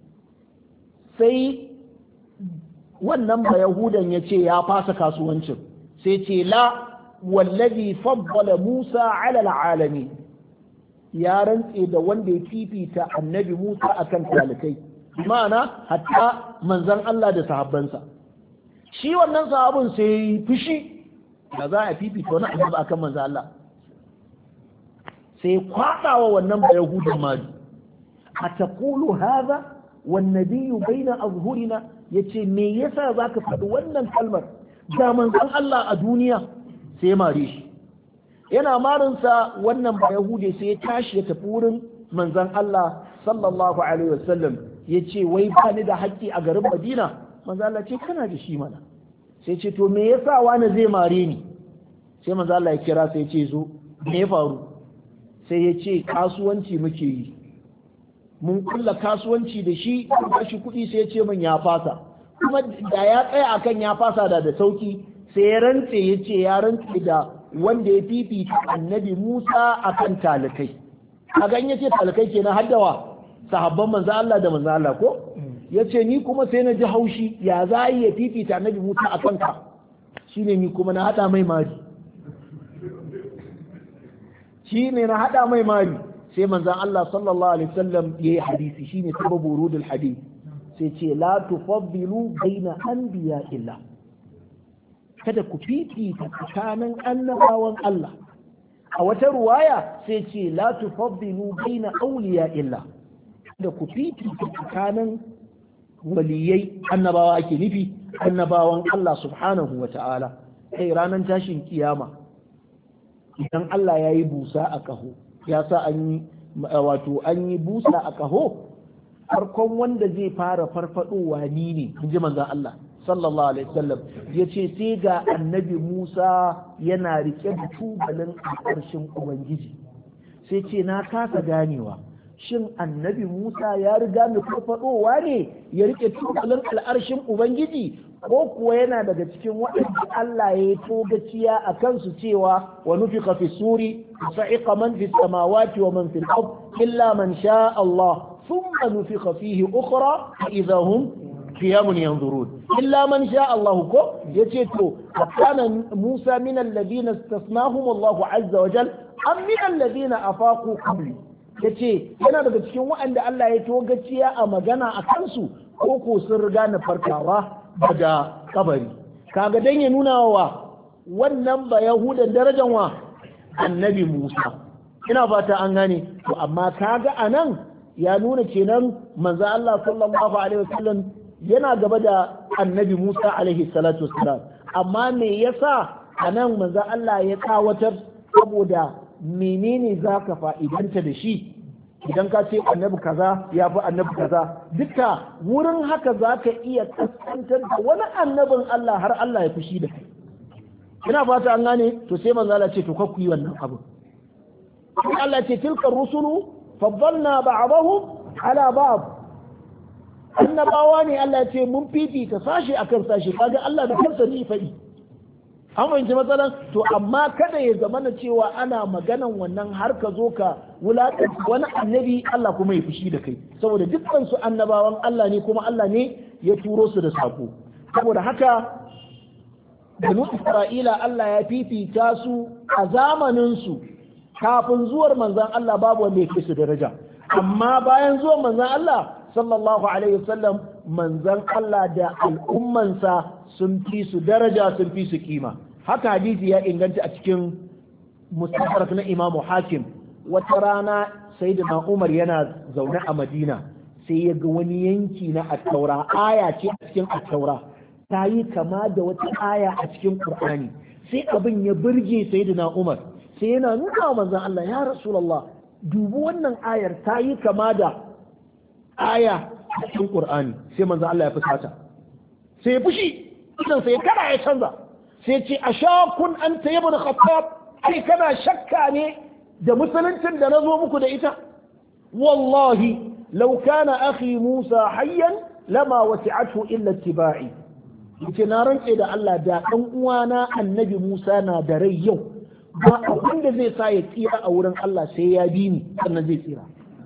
Sai wannan Bayahudan ya ce ya fasa kasuwancin, sai ce la wallazi faddala Musa ala alalamin, ya rantse da wanda ya fifita annabi Musa akan talikai, ma'ana hatta manzon Allah da sahabbansa. Shi wannan sahabin sai fushi da za a fifita wani annabi akan manzon Allah, sai kwadawa wannan Bayahudan mali, ataqulu hadha wan nabiyyu baina azhurina, yace me yasa zaka faɗi wannan kalmar da manzon Allah a duniya? Sai mare shi, yana marinsa wannan ba Yahude sai ya tashi ya tafi wurin manzon Allah sallallahu alaihi wasallam, ya ce wai ba ni da haƙƙi a garin Madina? Manzon Allah ce kana da shi mana. sai ce to me yasa wani zai mare ni sai manzo Allah ya kira sai ya ce zo me ya faru sai ya ce kasuwanci muke yi mun kulla kasuwanci da shi ba shi kuɗi sai ya ce min ya fasa kuma da ya tsaya akan ya fasa da sauki sai ya rantse ya ce ya rantse da wanda ya fifita annabi Musa akan talikai a ganye ce talikai kenan haddawa sahabban manzo Allah da manzo Allah ko yace ni kuma sai na ji haushi ya za ya fifita annabi Musa akan ka shine ni kuma na hada mai mari shine na hada mai mari sai manzo Allah sallallahu alaihi wasallam yayi hadisi shine sababu wurudul hadith sai ce la tufaddilu baina anbiya illa kada ku fifita tsakanin annabawan Allah a wata ruwaya sai ce la tufaddilu baina awliya illa da ku fifita tsakanin waliyai annabawa ake nufi annabawan Allah subhanahu wa ta'ala kai ranar tashin kiyama idan Allah ya yi busa a kaho ya sa an yi busa a kaho farkon wanda zai fara farfadowa ni ne in ji manzon Allah sallallahu alaihi wasallam ya ce sai ga annabi Musa yana rike da tubalin ƙarshen Ubangiji sai ce na kasa ganewa shin annabi Musa ya riga mu farfadowa ne ya rike tubalin al'arshin Ubangiji ko kuwa yana daga cikin waɗanda Allah ya yi togaciya a kansu cewa wa nufika fi suri sa'iqa man fi samawati wa man fil ard illa man sha Allah thumma nufika fihi ukhra idha hum qiyamun yanzurun illa man sha Allah ko yace to kana Musa min alladhina istasnahum Allah azza wa jal am min alladhina afaqu qabli yace yana daga cikin waɗanda Allah ya togaciya a magana a kansu ko ko sun riga na farkawa daga kabari kaga dan ya nuna wa wannan ba yahudan darajan wa annabi Musa ina fata an gane to amma kaga anan ya nuna kenan manzo Allah sallallahu alaihi wasallam yana gaba da annabi Musa alaihi salatu wassalam amma me yasa anan manzo Allah ya tsawatar saboda menene zaka fa'idanta da shi idan ka ce annabi kaza ya fi annabi kaza duka wurin haka za ka iya kaskantar da wani annabin Allah har Allah ya fushi da kai ina fata an gane to sai manzo Allah ce to kakku yi wannan abu Allah ce tilka rusulu faddalna ba'dahum ala ba'd annabawa ne Allah ya ce mun fifita sashi akan sashi kaga Allah da kansa ne faɗi an fahimci matsalan to amma kada ya zama na cewa ana maganan wannan har ka zo ka wulaƙanta wani annabi Allah kuma ya fushi da kai saboda dukkan su annabawan Allah ne kuma Allah ne ya turo su da sako saboda haka banu Isra'ila Allah ya fifita su a zamanin su kafin zuwar manzon Allah babu wanda ya fi su daraja amma bayan zuwar manzon Allah sallallahu alaihi wasallam manzon Allah da al'ummansa sun fi su daraja sun fi su kima haka hadisi ya inganta a cikin mustadrak na Imam Hakim wata rana sayyidina Umar yana zaune a Madina sai ya ga wani yanki na at-Taura aya ce a cikin at-Taura ta yi kama da wata aya a cikin Qur'ani sai abin ya burge sayyidina Umar sai yana nuna wa manzon Allah ya Rasulullah dubu wannan ayar ta yi kama da aya a cikin Qur'ani sai manzon Allah ya fusata sai ya fushi idan sai kada ya canza sai ce a shakun an ta yaba da khattab ai kana shakka ne da musuluncin da na zo muku da ita wallahi law kana akhi Musa hayyan lama wasi'athu illa ittiba'i yace na rantse da Allah da dan uwana annabi Musa na da rai yau ba abin da zai sa ya tsira a wurin Allah sai ya bi ni sannan zai tsira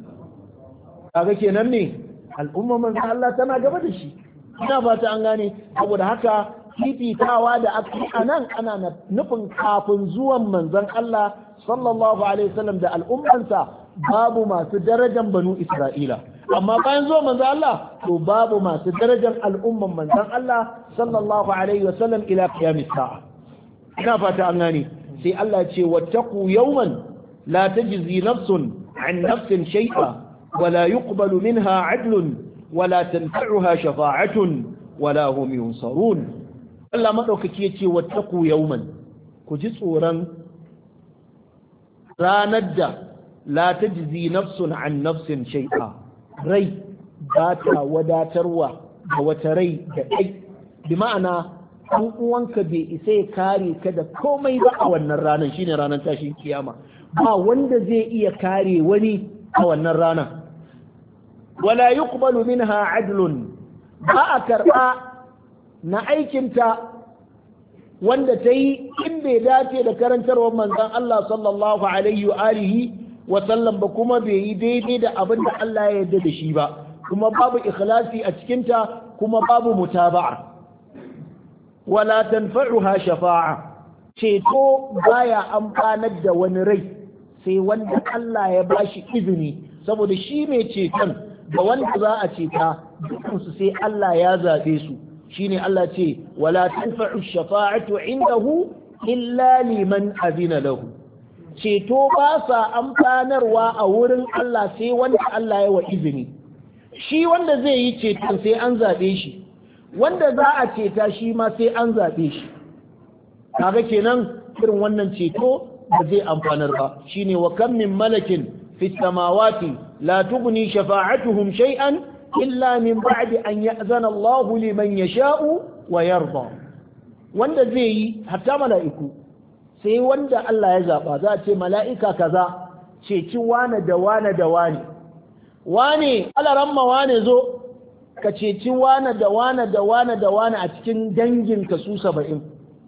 kaga kenan ne al'umma manzo Allah tana gaba da shi ina ba ta an gane saboda haka fifitawa da aka yi a nan ana nufin kafin zuwan manzon Allah sallallahu alaihi wasallam da al'ummansa babu masu darajar banu Isra'ila amma bayan zuwan manzon Allah to babu masu darajar al'umman manzon Allah sallallahu alaihi wasallam ila qiyamis sa'a ina fata an gane sai Allah ce wattaqu yawman la tajzi nafsun an nafsin shay'a wala yuqbalu minha 'adlun wala tanfa'uha shafa'atun wala hum yunsarun Allah madaukaki yace wattaqu yawman ku ji tsoron ranar da la tajzi nafsun an nafsin shay'a rai ba ta wadatarwa da wata rai da ɗai bi ma'ana ɗan uwanka bai isa ya kare ka da komai ba a wannan ranar, shine ranar tashin kiyama. Ba wanda zai iya kare wani a wannan ranar. Wala yuqbalu minha adlun, ba a karɓa na aikinta wanda ta yi in bai dace da karantarwar manzon Allah sallallahu alaihi wa alihi wa sallam ba, kuma bai yi daidai da abin da Allah ya yarda da shi ba, kuma babu ikhlasi a cikinta, kuma babu mutaba'a. Wala tanfa'uha shafa'a, ceto baya amfanar da wani rai sai wanda Allah ya bashi izini, saboda shi mai ceton da wanda za a ceta dukansu sai Allah ya zabe su. Shine Allah ce wala tanfa'u shafa'atu indahu illa liman azina lahu. Ceto ba sa amfanarwa a wurin Allah sai wanda Allah ya wa izini. Shi wanda zai yi ceton sai an zabe shi, wanda za a ceta shi ma sai an zabe shi. Kaga kenan irin wannan ceto ba zai amfanar ba. Shine wa kam min malakin fis samawati la tughni shafa'atuhum shay'an illa min ba'di an ya'zana Allah liman yasha'u wa yarda. Wanda zai yi hatta mala'iku sai wanda Allah ya zaba, za a ce mala'ika kaza ceci wane da wane da wane, wane alaramma wane zo ka ceci wane da wane da wane da wane a cikin dangin ka su 70.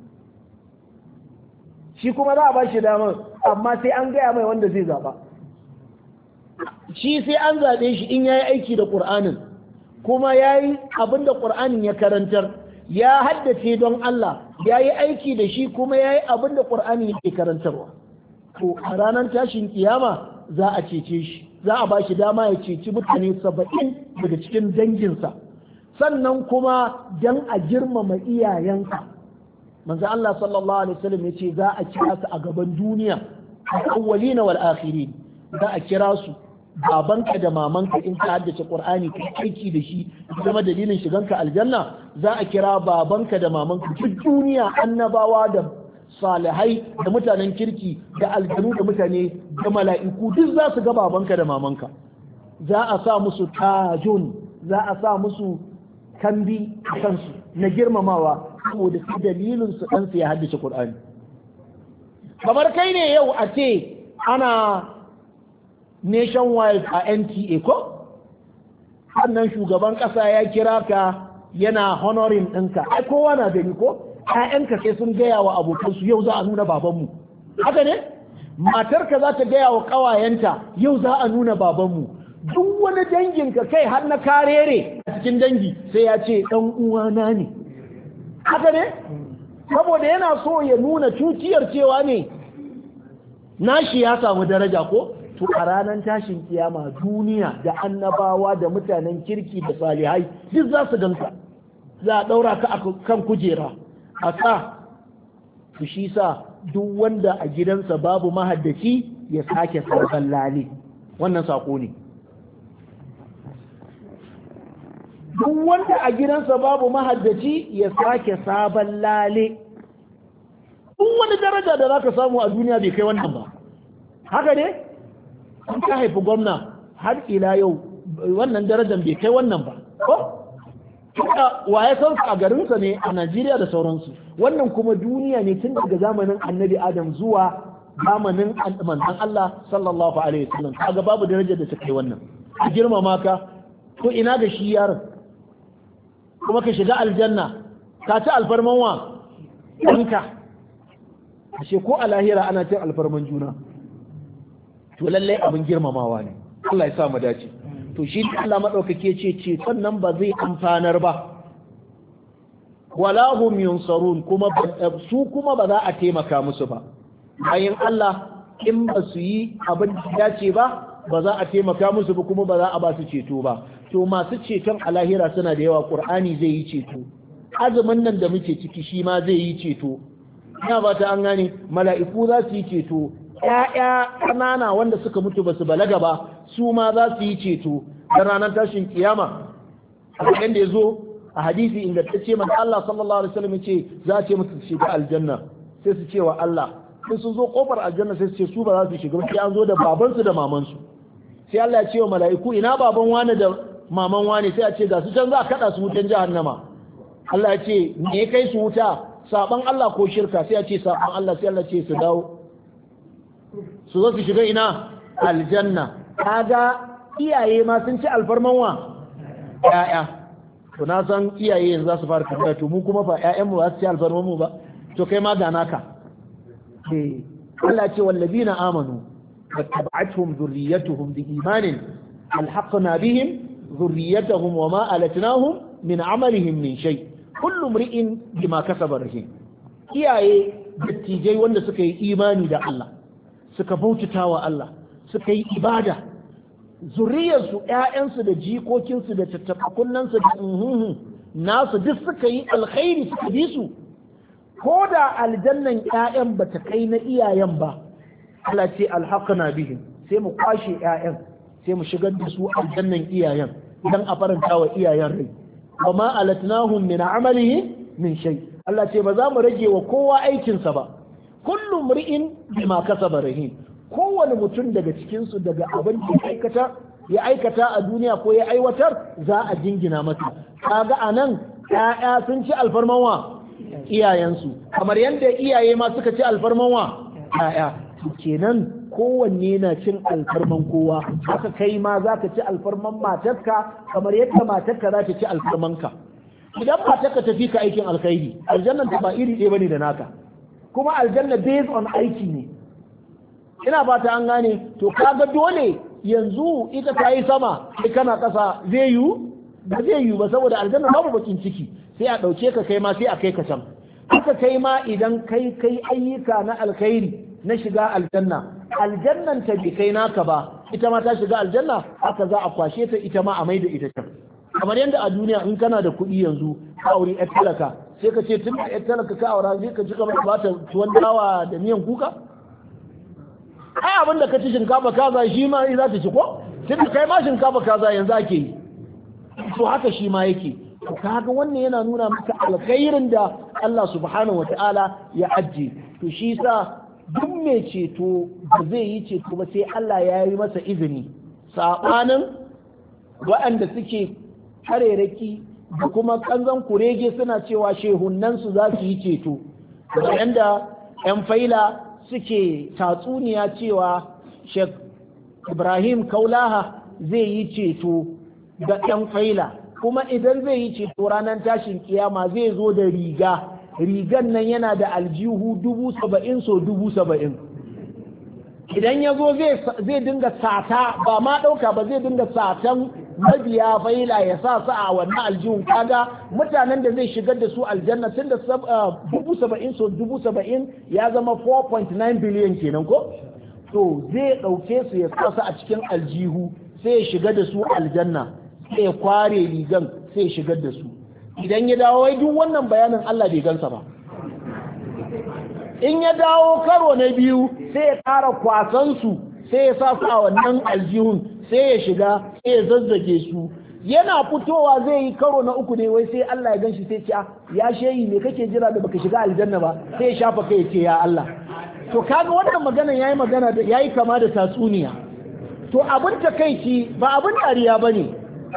Shi kuma za a ba shi damar, amma sai an gaya mai wanda zai zaba. Shi sai an zaɓe shi in ya yi aiki da ƙur'anin, kuma ya yi abin da ƙur'anin ya karantar, ya haddace don Allah, ya yi aiki da shi, kuma ya yi abin da ƙur'anin yake karantarwa. To a ranar tashin kiyama za a cece shi, za a ba shi dama ya ceci mutane 70 daga cikin danginsa, sannan kuma don a girmama iyayensa. Manzo Allah sallallahu alaihi wasallam ya ce za a kira su a gaban duniya, al-awwalina wal akhirin, za a kira su babanka da mamanka in ka haddace Qur'ani ka aiki da shi kuma dalilin shiganka aljanna, za a kira babanka da mamanka duk duniya, annabawa da salihai da mutanen kirki da aljanu da mutane da mala'iku duk za su ga babanka da mamanka. Za a sa musu tajun, za a sa musu kambi a kansu na girmamawa saboda su dalilin su ɗansu ya haddace Qur'ani. Kamar kai ne yau a ce ana nationwide a NTA ko? Sannan shugaban ƙasa ya kira ka yana honoring ɗinka, ai kowa na gani ko? ‘Ya'yanka sai sun gaya wa abokansu yau za a nuna babanmu. Haka ne? Matarka za ta gaya wa ƙawayenta yau za a nuna babanmu. Duk wani danginka kai har na karere a cikin dangi sai ya ce ɗan uwana ne. Haka ne? Saboda yana so ya nuna tutiyar cewa ne nashi ya samu daraja ko? To a ranar tashin kiyama duniya da annabawa da mutanen kirki da salihai duk za su ganka, za a ɗaura ka a kan kujera a sa su. Shi sa duk wanda a gidansa babu mahaddaci ya sake sabon lale, wannan sako ne. Duk wanda a gidansa babu mahaddaci ya sake sabon lale. Duk wani daraja da za ka samu a duniya bai kai wannan ba. Haka ne? An ka haifi gwamna har ila yau wannan darajar bai kai wannan ba ko waye san a garinsa ne a Najeriya da sauransu. Wannan kuma duniya ne tun daga zamanin Annabi Adam zuwa zamanin manzon Allah sallallahu alaihi wasallam. Kaga babu darajar da ta kai wannan. A girmama ka to ina ga shi yaron, kuma ka shiga aljanna ka ci alfarman wa ɗanka. Ashe ko a lahira ana cin alfarman juna. To lallai abin girmamawa ne. Allah ya sa mu dace. To shi Allah madaukake ce sannan ba zai amfanar ba, wala hum yunsarun, kuma su kuma ba za a taimaka musu ba. Bayan Allah in ba su yi abin da dace ba, ba za a taimaka musu ba, kuma ba za a ba su ceto ba. To masu ceton a lahira suna da yawa. Qur'ani zai yi ceto, azumin nan da muke ciki shi ma zai yi ceto, ina ba ta an gane, mala'iku za su yi ceto, ‘ya'ya ƙanana wanda suka mutu ba su balaga ba su ma za su yi ceto da ranar tashin kiyama. A da ya zo a hadisi ingantacce manzo Allah sallallahu alaihi wasallam ce za a ce musu su shiga aljanna, sai su ce wa Allah, sai sun zo kofar aljanna sai su ce su ba za su shiga ba, sai an zo da babansu da mamansu. Sai Allah ya ce wa mala'iku ina baban wani da maman wani, sai a ce ga su can za a kada su wutan jahannama. Allah ya ce me ya kai su wuta saban Allah ko shirka sai ya ce saban Allah sai Allah ce su dawo su zo su shiga ina aljanna. kaga iyaye ma sun ci alfarman wa ƴaƴa to na san iyaye yanzu za su fara tafiya to mu kuma fa ƴaƴan mu ba su ci alfarman mu ba to kai ma ga naka Allah ce wallazina amanu wattaba'atuhum dhurriyyatuhum biimanin alhaqna bihim dhurriyyatahum wama alatnahum min amalihim min shay kullu mri'in bima kasaba rahin. Iyaye dattijai wanda suka yi imani da Allah suka bautata wa Allah suka yi ibada zuriyarsu ƴaƴansu da jikokinsu da tattabakunansu da nasu duk suka yi alkhairi suka bi su ko da aljannan ƴaƴan bata kai na iyayen ba Allah ce alhaqna bihim sai mu kwashe ƴaƴan sai mu shigar da su aljannan iyayen dan a faranta wa iyayen rai wama alatnahum min amalihi min shay Allah ce ba za mu rage wa kowa aikinsa ba kullu mri'in bima kasaba rahin. Kowane mutum daga cikinsu daga abin da ya aikata a duniya ko ya aiwatar za a jingina masa. Kaga anan ƴaƴa sun ci alfarman wa iyayensu kamar yadda iyaye ma suka ci alfarman wa ƴaƴa. Kenan kowanne na cin alfarman kowa haka kai ma za ka ci alfarman matarka kamar yadda matarka za ta ci alfarmanka. Idan matarka ta fi ka aikin alkhairi aljannan ta ba iri ɗaya bane da naka kuma aljanna based on aiki ne. Ina ba ta an gane to kaga dole yanzu ita ta yi sama sai kana ƙasa zai yiwu ba zai yiwu ba saboda aljanna babu bakin ciki sai a ɗauke ka kai ma sai a kai ka can haka kai ma idan kai ayyuka na alkhairi na shiga aljanna aljannan ta bi kai naka ba ita ma ta shiga aljanna haka za a kwashe ta ita ma a maida ita can kamar yadda a duniya in kana da kuɗi yanzu ka auri yar talaka sai ka ce tun da yar talaka ka aura sai ka ji kamar ba ta tuwon dawa da miyan kuka ai abin da ka ci shinkafa kaza shi ma za ta ci ko tun da kai ma shinkafa kaza yanzu ake yi to haka shi ma yake to kaga wannan yana nuna maka alkhairin da Allah subhanahu wataala ya ajje to shi sa duk mai ceto ba zai yi ceto ba sai Allah ya yi masa izini sabanin waɗanda suke kareraki da kuma kanzan kurege suna cewa shehunnansu za su yi ceto yanda 'yan faila suke tatsuniya cewa Sheikh Ibrahim Kaulaha zai yi ceto ga 'yan faila kuma idan zai yi ceto ranar tashin kiyama zai zo da rigan nan yana da aljihu 70,000 so 70,000 idan ya zo zai dinga sata ba ma ɗauka ba zai dinga satan mabiya faila ya sa su a wannan aljihun kaga mutanen da zai shigar da su aljanna tun da 70,000 so 70,000 ya zama 4.9 biliyan kenan ko to zai ɗauke su ya sa su a cikin aljihu sai ya shiga da su aljanna sai ya kware rigan sai ya shigar da su idan ya dawo wai duk wannan bayanin Allah bai gansa ba in ya dawo karo na biyu sai ya ƙara kwasansu sai ya sa su a wannan aljihun sai ya shiga sai ya zazzage su yana fitowa zai yi karo na uku ne wai sai Allah ya ganshi sai ce ya shehi me kake jira da baka shiga aljanna ba sai ya shafa kai ya ce ya Allah to kaga wannan magana yayi kama da tatsuniya to abin takeici ba abin dariya bane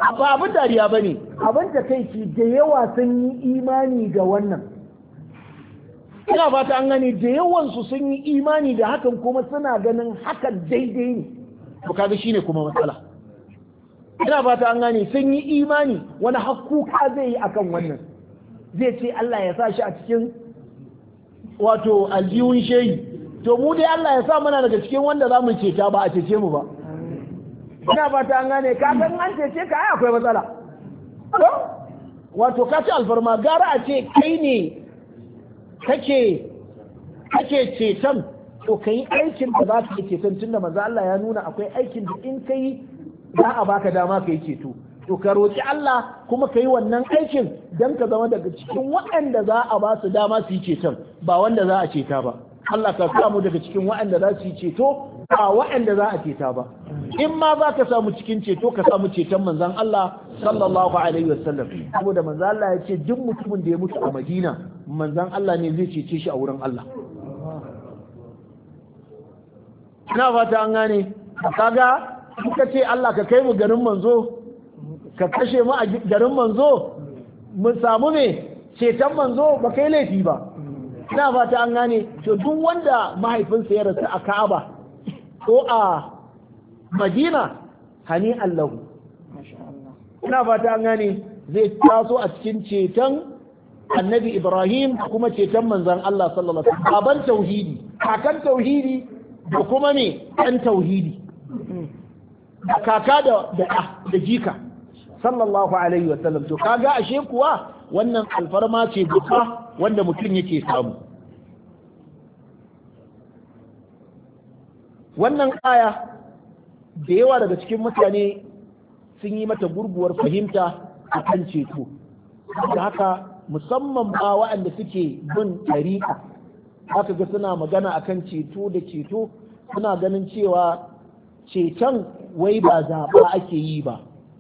abin takeici da yawa sun yi imani ga wannan ina fata an gani da yawansu sun yi imani da hakan kuma suna ganin hakan daidai ne to kaga shine kuma matsala ina fata an gani sun yi imani wani hakkuka zai yi akan wannan zai ce Allah ya sa shi a cikin wato aljihun shehi to mu dai Allah ya sa mana daga cikin wanda za mu ceta ba a cece mu ba ina fata an gane ka san an cece ka ai akwai matsala wato ka ci alfarma gara a ce kai ne kake ceton to kai aikin da za ka yi ceton tunda manzo Allah ya nuna akwai aikin da in kai za a baka dama ka yi ceto to ka roki Allah kuma ka yi wannan aikin dan ka zama daga cikin waɗanda za a ba su dama su yi ceton ba wanda za a ceta ba Allah ka samu daga cikin waɗanda za su yi ceto ba waɗanda za a ceta ba in ma za ka samu cikin ceto ka samu ceton manzon Allah sallallahu alaihi wasallam saboda manzon Allah ya ce duk mutumin da ya mutu a Madina manzon Allah ne zai cece shi a wurin Allah ina fata an gane kaga kuka ce Allah ka kai mu garin manzo ka kashe mu a garin manzo mu samu ne ceton manzo ba kai laifi ba ina fata an gane to duk wanda mahaifinsa ya rasu a Ka'aba ko a Madina hani Allahu ina fata an gane zai taso a cikin ceton annabi Ibrahim kuma ceton manzon Allah sallallahu alaihi wasallam baban tauhidi kakan tauhidi da kuma ne ɗan tauhidi da kaka da jika sallallahu alaihi wasallam to kaga ashe kuwa wannan alfarma ce babba wanda mutum yake samu wannan aya da yawa daga cikin mutane sun yi mata gurguwar fahimta a kan ceto da haka musamman ba waɗanda suke bin tariqa haka ga suna magana akan ceto da ceto suna ganin cewa ceton wai ba zaɓa ake yi ba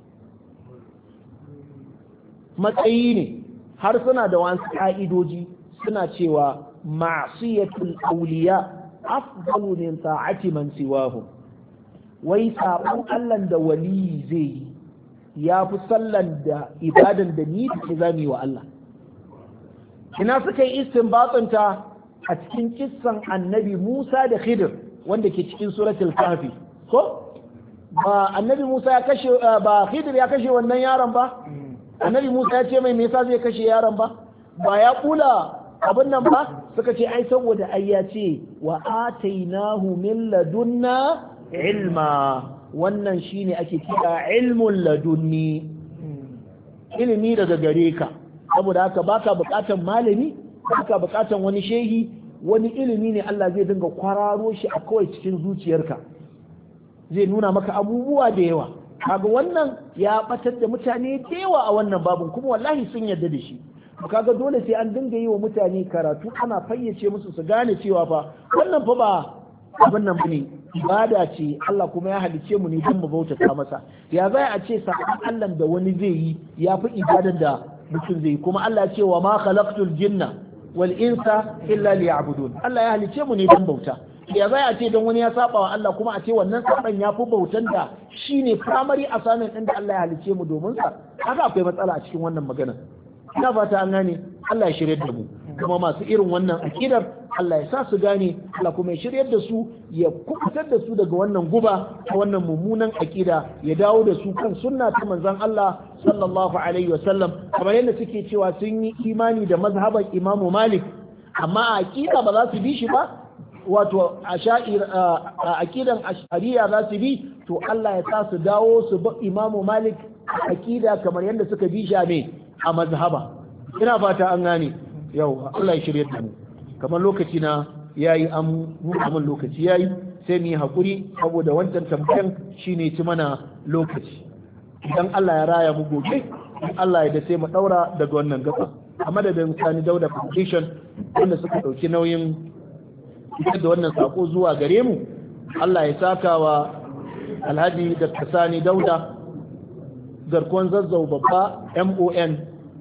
matsayi ne har suna da wasu ƙa'idoji suna cewa ma'siyatul awliya afdalu min ta'ati man siwahu wai sabon Allah da wali zai yi ya fi sallan da ibadan da ni da zami wa Allah ina suka yi istinbatanta a cikin kissan annabi Musa da Khidir wanda ke cikin suratul Kahfi ko ba annabi Musa ya kashe ba Khidir ya kashe wannan yaron ba annabi Musa ya ce mai me yasa zai kashe yaron ba ba ya kula abin nan ba suka ce ai saboda ai ya ce wa atainahu min ladunna ilma wannan shine ake kira ilmul ladunni ilimi daga gare ka saboda haka baka bukatan malami baka bukatan wani shehi wani ilimi ne Allah zai dinga kwararo shi a kawai cikin zuciyarka zai nuna maka abubuwa da yawa kaga wannan ya batar da mutane da yawa a wannan babun kuma wallahi sun yarda da shi kaga dole sai an dinga yi wa mutane karatu ana fayyace musu su gane cewa fa wannan fa ba abin nan bane ibada ce Allah kuma ya halice mu ne don mu bautata masa ya zai a ce sabon Allah da wani zai yi ya fi ibadan da mutum zai yi kuma Allah ya ce wa ma khalaqtul jinna wal insa illa liya'budun Allah ya halice mu ne don bauta ya zai a ce don wani ya saba wa Allah kuma a ce wannan saban ya fi bautan da shine primary assignment din da Allah ya halice mu domin sa haka akwai matsala a cikin wannan magana ina fata an gane Allah ya shirye da mu kuma masu irin wannan akidar Allah ya sa su gane Allah kuma ya shiryar da su ya kubutar da su daga wannan guba ta wannan mummunan akida ya dawo da su kan sunna ta manzon Allah sallallahu alaihi wasallam kamar yadda suke cewa sun yi imani da mazhaban Imam Malik amma a akida ba za su bi shi ba wato akidan ashariya za su bi to Allah ya sa su dawo su bi Imam Malik akida kamar yadda suka bi shi a mazhaba ina fata an gane yau Allah ya shirye da mu kamar lokaci na yayi an lokaci yayi sai mu yi hakuri saboda wancan tambayan shine ci mana lokaci idan Allah ya raya mu gobe Allah ya da sai mu daura daga wannan gaba a madadin Sani Dauda Foundation wanda suka dauki nauyin fitar da wannan sako zuwa gare mu Allah ya saka wa Alhaji Dr. Sani Dauda garkuwan zazzau babba MON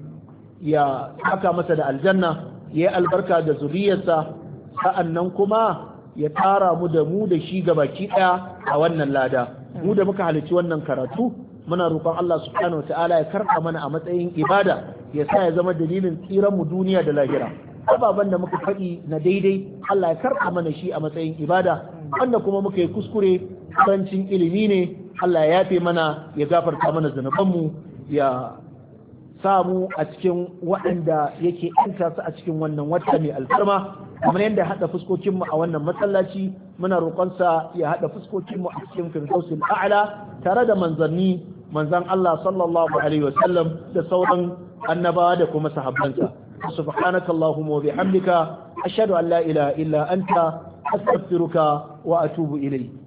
ya saka masa da aljanna ya yi albarka da zuriyarsa sa'annan kuma ya tara mu da shi gabaki daya a wannan lada mu da muka halarci wannan karatu muna roƙon Allah subhanahu wataala ya karɓa mana a matsayin ibada ya sa ya zama dalilin tsiran mu duniya da lahira ababen da muka faɗi na daidai Allah ya karɓa mana shi a matsayin ibada wanda kuma muka yi kuskure karancin ilimi ne Allah ya yafe mana ya gafarta mana zunubanmu ya samu a cikin waɗanda yake yanta su a cikin wannan wata mai alfarma kamar yadda haɗa fuskokinmu a wannan masallaci muna roƙonsa ya haɗa fuskokinmu a cikin firdausul a'la tare da manzan Allah sallallahu alaihi wasallam da sauran annabawa da kuma sahabbansa subhanaka allahumma wa bihamdika ashhadu an la ilaha illa anta astaghfiruka wa atubu ilayk